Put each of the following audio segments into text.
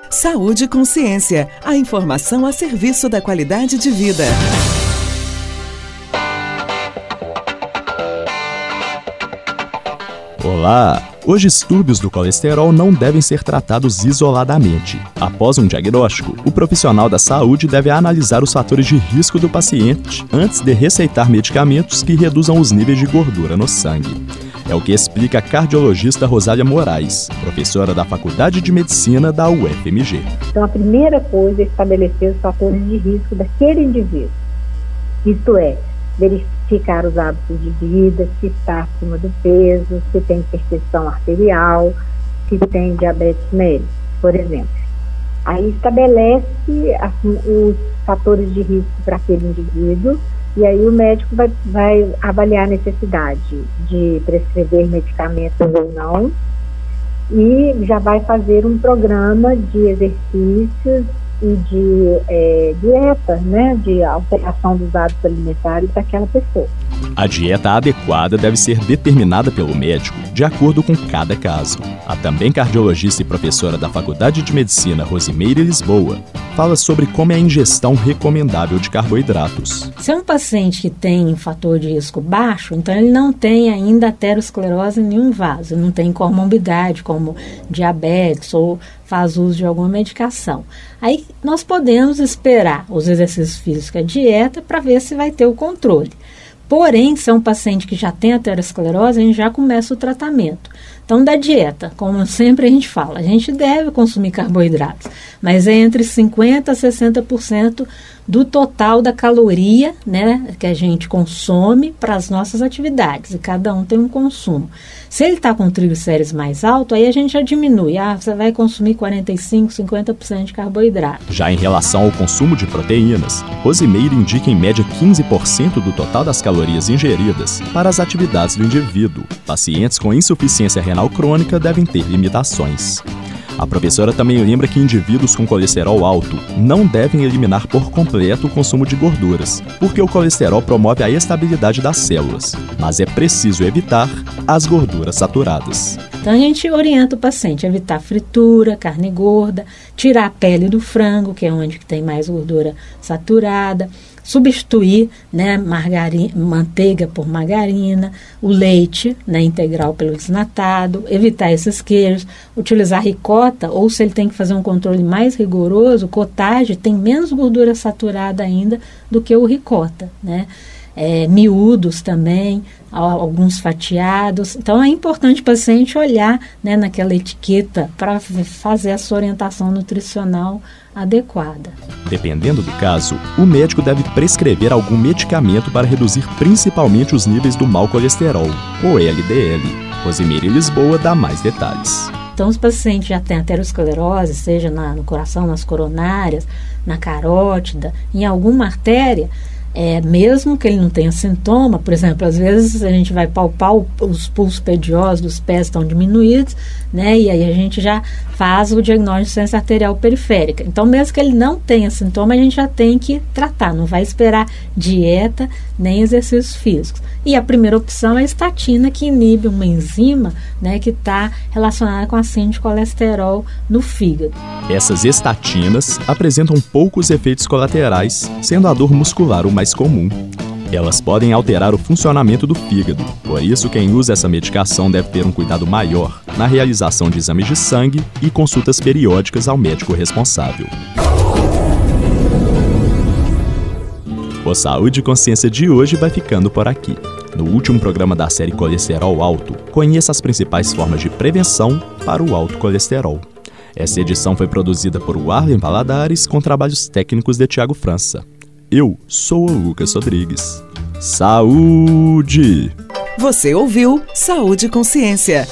Saúde e Consciência, a informação a serviço da qualidade de vida. Olá! Os distúrbios do colesterol não devem ser tratados isoladamente. Após um diagnóstico, o profissional da saúde deve analisar os fatores de risco do paciente antes de receitar medicamentos que reduzam os níveis de gordura no sangue. É o que explica a cardiologista Rosália Moraes, professora da Faculdade de Medicina da UFMG. Então, a primeira coisa é estabelecer os fatores de risco daquele indivíduo. Isto é, verificar os hábitos de vida, se está acima do peso, se tem hipertensão arterial, se tem diabetes mellitus, por exemplo. Aí estabelece os fatores de risco para aquele indivíduo e aí o médico vai avaliar a necessidade de prescrever medicamentos ou não e já vai fazer um programa de exercícios e de dieta, né, de alteração dos hábitos alimentares daquela pessoa. A dieta adequada deve ser determinada pelo médico de acordo com cada caso. A também cardiologista e professora da Faculdade de Medicina, Rosimeire Lisboa, fala sobre como é a ingestão recomendável de carboidratos. Se é um paciente que tem fator de risco baixo, então ele não tem ainda aterosclerose em nenhum vaso, não tem comorbidade como diabetes ou faz uso de alguma medicação. Aí nós podemos esperar os exercícios físicos e a dieta para ver se vai ter o controle. Porém, se é um paciente que já tem aterosclerose, a gente já começa o tratamento. Então, da dieta, como sempre a gente fala, a gente deve consumir carboidratos, mas é entre 50% a 60% do total da caloria, né, que a gente consome para as nossas atividades, e cada um tem um consumo. Se ele está com triglicéridos mais alto, aí a gente já diminui. Você vai consumir 45%, 50% de carboidrato. Já em relação ao consumo de proteínas, Rosimeire indica em média 15% do total das calorias ingeridas para as atividades do indivíduo. Pacientes com insuficiência renal crônica devem ter limitações. A professora também lembra que indivíduos com colesterol alto não devem eliminar por completo o consumo de gorduras, porque o colesterol promove a estabilidade das células, mas é preciso evitar as gorduras saturadas. Então a gente orienta o paciente a evitar fritura, carne gorda, tirar a pele do frango, que é onde tem mais gordura saturada, substituir, né, manteiga por margarina, o leite, né, integral pelo desnatado, evitar esses queijos, utilizar ricota, ou se ele tem que fazer um controle mais rigoroso, cottage tem menos gordura saturada ainda do que o ricota, né? Miúdos também, alguns fatiados. Então é importante o paciente olhar, né, naquela etiqueta para fazer essa orientação nutricional adequada. Dependendo do caso, o médico deve prescrever algum medicamento para reduzir principalmente os níveis do mau colesterol, o LDL. Rosimeire Lisboa dá mais detalhes. Então, os pacientes já têm aterosclerose, seja no coração, nas coronárias, na carótida, em alguma artéria, mesmo que ele não tenha sintoma, por exemplo, às vezes a gente vai palpar os pulsos pediosos dos pés estão diminuídos, né, e aí a gente já faz o diagnóstico de insuficiência arterial periférica. Então, mesmo que ele não tenha sintoma, a gente já tem que tratar, não vai esperar dieta nem exercícios físicos. E a primeira opção é a estatina, que inibe uma enzima, né, que está relacionada com a síntese de colesterol no fígado. Essas estatinas apresentam poucos efeitos colaterais, sendo a dor muscular o mais comum. Elas podem alterar o funcionamento do fígado, por isso quem usa essa medicação deve ter um cuidado maior na realização de exames de sangue e consultas periódicas ao médico responsável. O Saúde e Consciência de hoje vai ficando por aqui. No último programa da série Colesterol Alto, conheça as principais formas de prevenção para o alto colesterol. Essa edição foi produzida por Warlen Valadares com trabalhos técnicos de Tiago França. Eu sou o Lucas Rodrigues. Saúde! Você ouviu Saúde e Consciência.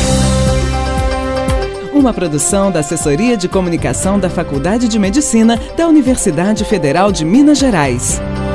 Uma produção da Assessoria de Comunicação da Faculdade de Medicina da Universidade Federal de Minas Gerais.